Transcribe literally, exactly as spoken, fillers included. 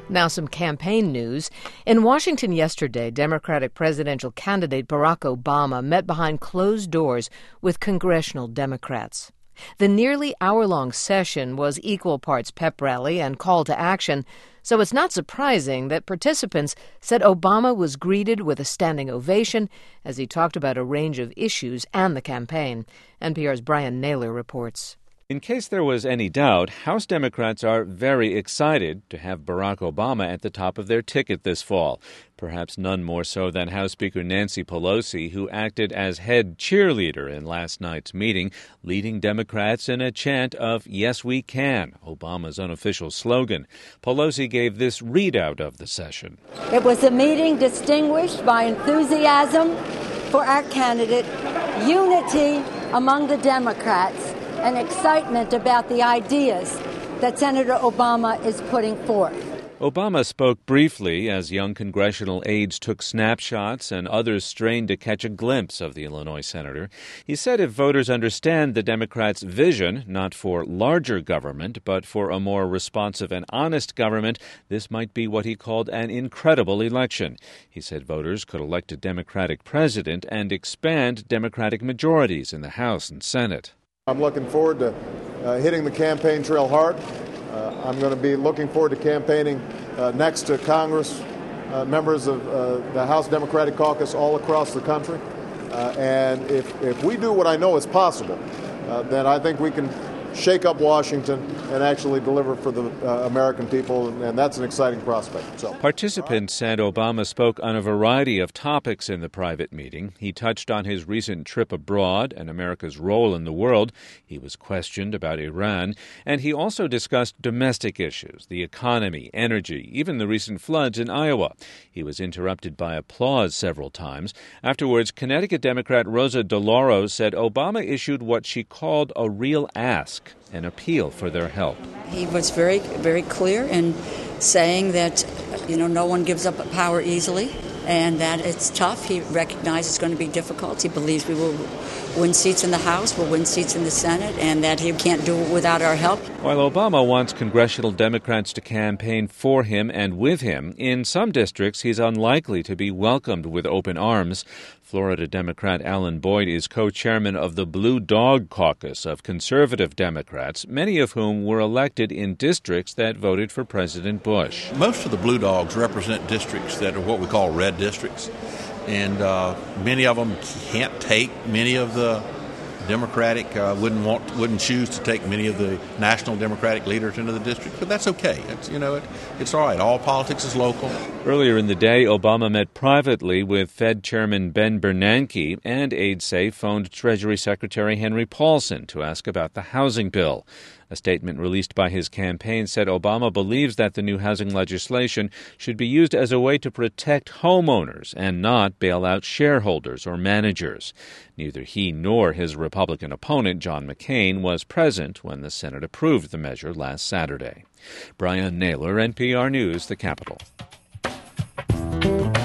Now some campaign news. In Washington yesterday, Democratic presidential candidate Barack Obama met behind closed doors with congressional Democrats. The nearly hour-long session was equal parts pep rally and call to action, so it's not surprising that participants said Obama was greeted with a standing ovation as he talked about a range of issues and the campaign. N P R's Brian Naylor reports. In case there was any doubt, House Democrats are very excited to have Barack Obama at the top of their ticket this fall. Perhaps none more so than House Speaker Nancy Pelosi, who acted as head cheerleader in last night's meeting, leading Democrats in a chant of "Yes, we can," Obama's unofficial slogan. Pelosi gave this readout of the session. It was a meeting distinguished by enthusiasm for our candidate, unity among the Democrats, and excitement about the ideas that Senator Obama is putting forth. Obama spoke briefly as young congressional aides took snapshots and others strained to catch a glimpse of the Illinois senator. He said if voters understand the Democrats' vision, not for larger government, but for a more responsive and honest government, this might be what he called an incredible election. He said voters could elect a Democratic president and expand Democratic majorities in the House and Senate. I'm looking forward to uh, hitting the campaign trail hard. Uh, I'm going to be looking forward to campaigning uh, next to Congress, uh, members of uh, the House Democratic Caucus all across the country. Uh, and if, if we do what I know is possible, uh, then I think we can shake up Washington and actually deliver for the uh, American people, and that's an exciting prospect. So, participants said Obama spoke on a variety of topics in the private meeting. He touched on his recent trip abroad and America's role in the world. He was questioned about Iran, and he also discussed domestic issues, the economy, energy, even the recent floods in Iowa. He was interrupted by applause several times. Afterwards, Connecticut Democrat Rosa DeLauro said Obama issued what she called a real ask, an appeal for their help. He was very, very clear in saying that, you know, no one gives up power easily and that it's tough. He recognizes it's going to be difficult. He believes we will win seats in the House, we'll win seats in the Senate, and that he can't do it without our help. While Obama wants congressional Democrats to campaign for him and with him, in some districts he's unlikely to be welcomed with open arms. Florida Democrat Alan Boyd is co-chairman of the Blue Dog Caucus of conservative Democrats, many of whom were elected in districts that voted for President Bush. Most of the Blue Dogs represent districts that are what we call red districts, and uh, many of them can't take many of the Democratic, uh, wouldn't want, wouldn't choose to take many of the national Democratic leaders into the district, but that's okay. It's, you know, it, it's all right. All politics is local. Earlier in the day, Obama met privately with Fed Chairman Ben Bernanke, and aides say phoned Treasury Secretary Henry Paulson to ask about the housing bill. A statement released by his campaign said Obama believes that the new housing legislation should be used as a way to protect homeowners and not bail out shareholders or managers. Neither he nor his Republican opponent, John McCain, was present when the Senate approved the measure last Saturday. Brian Naylor, N P R News, the Capitol.